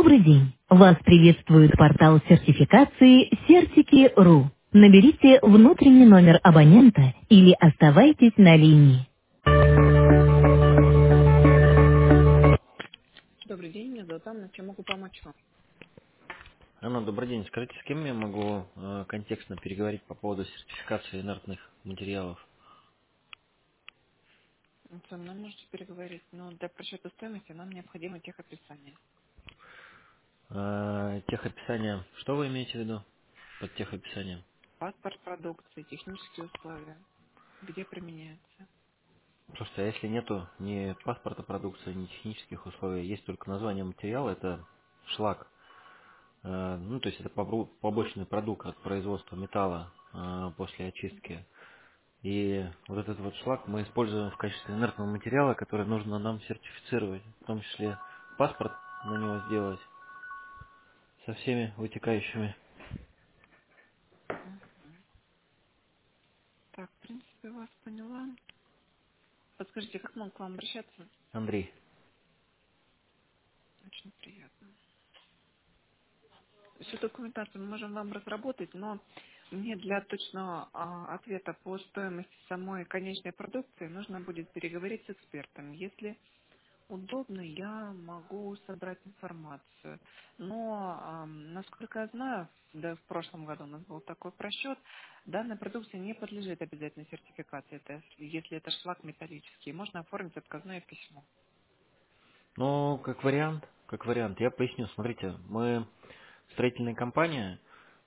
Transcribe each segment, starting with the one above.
Добрый день! Вас приветствует портал сертификации Certiki.ru. Наберите внутренний номер абонента или оставайтесь на линии. Добрый день, меня зовут Анна. Чем могу помочь вам? Анна, добрый день. Скажите, с кем я могу контекстно переговорить по поводу сертификации инертных материалов? Со мной можете переговорить, но для просчета стоимости нам необходимо техописание. Техописание. Что вы имеете в виду под техописанием? Паспорт продукции, технические условия, где применяется. Слушайте, а если нету ни паспорта продукции, ни технических условий, есть только название материала, это шлак. Ну, то есть это побочный продукт от производства металла после очистки. И вот этот вот шлак мы используем в качестве инертного материала, который нужно нам сертифицировать, в том числе паспорт на него сделать со всеми вытекающими. Так, в принципе, вас поняла. Подскажите, как могу к вам обращаться? Андрей. Очень приятно. Всю документацию мы можем вам разработать, но мне для точного ответа по стоимости самой конечной продукции нужно будет переговорить с экспертом. Если удобно, я могу собрать информацию. Но, насколько я знаю, да, в прошлом году у нас был такой просчет, данная продукция не подлежит обязательной сертификации, это, если это шлак металлический. Можно оформить отказное письмо. Ну, как вариант, я поясню. Смотрите, мы строительная компания,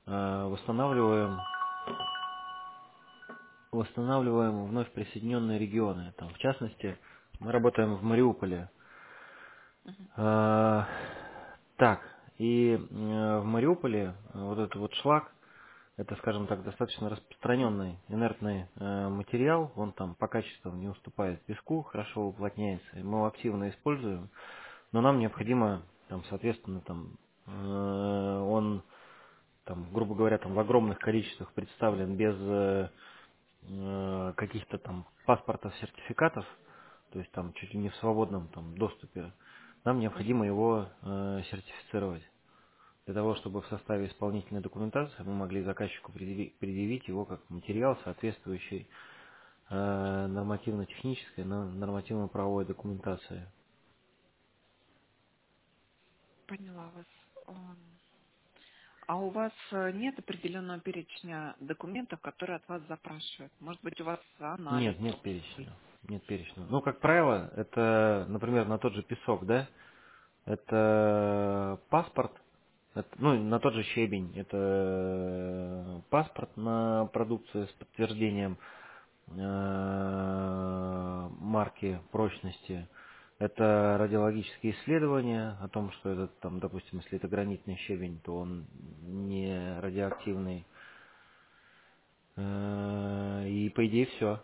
восстанавливаем вновь присоединенные регионы. Там, в частности, мы работаем в Мариуполе. А, Так, и в Мариуполе вот этот вот шлак, это, скажем так, достаточно распространенный инертный материал, он там по качеству не уступает песку, хорошо уплотняется, и мы его активно используем, но нам необходимо, там, соответственно, там, он, там, грубо говоря, там, в огромных количествах представлен без каких-то там паспортов, сертификатов, то есть там чуть ли не в свободном там доступе, нам необходимо его сертифицировать. Для того, чтобы в составе исполнительной документации мы могли заказчику предъявить его как материал, соответствующий нормативно-технической, нормативно-правовой документации. Поняла вас. А у вас нет определенного перечня документов, которые от вас запрашивают? Может быть, у вас анализ? Нет перечня. Нет перечня. Ну, как правило, это, например, на тот же песок, да, это паспорт, ну, на тот же щебень, это паспорт на продукцию с подтверждением марки прочности. Это радиологические исследования о том, что это там, допустим, если это гранитный щебень, то он не радиоактивный. И по идее все.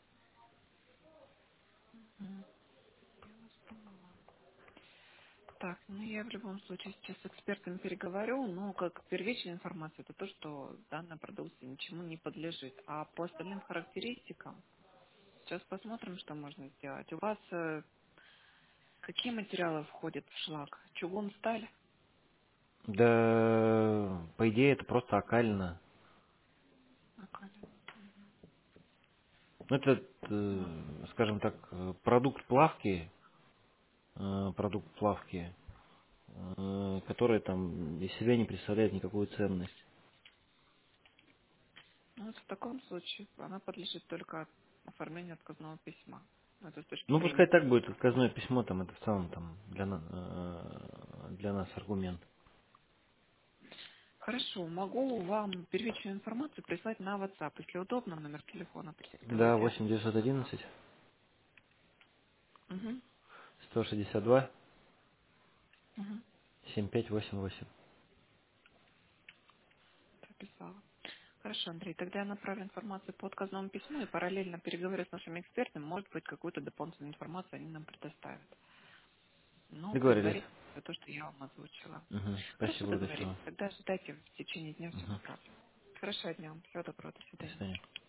Так, ну я в любом случае сейчас с экспертами переговорю, но как первичная информация это то, что данная продукция ничему не подлежит. А по остальным характеристикам сейчас посмотрим, что можно сделать. У вас какие материалы входят в шлак? Чугун, сталь? Да, по идее это просто окалина. Акалин. Ну, это, скажем так, продукт плавки, который там из себя не представляет никакую ценность. Ну, вот в таком случае она подлежит только оформлению отказного письма. Это с точки Ну, пускай зрения так будет технического. отказное письмо, там это в целом там для нас аргумент. Хорошо, могу вам первичную информацию прислать на WhatsApp, если удобно, номер телефона Да, продиктовать. 8911 Угу, 162 угу, 7588. записала. Хорошо, Андрей, тогда я направлю информацию по отказному письму и параллельно переговорю с нашими экспертами, может быть, какую-то дополнительную информацию они нам предоставят. Но Договорились. предварительно это то, что я вам озвучила. Угу. Хорошо, Спасибо, договорились. удачного. Тогда ожидайте в течение дня все Угу. направлю. Хорошего дня вам. Всего доброго. До До свидания. свидания.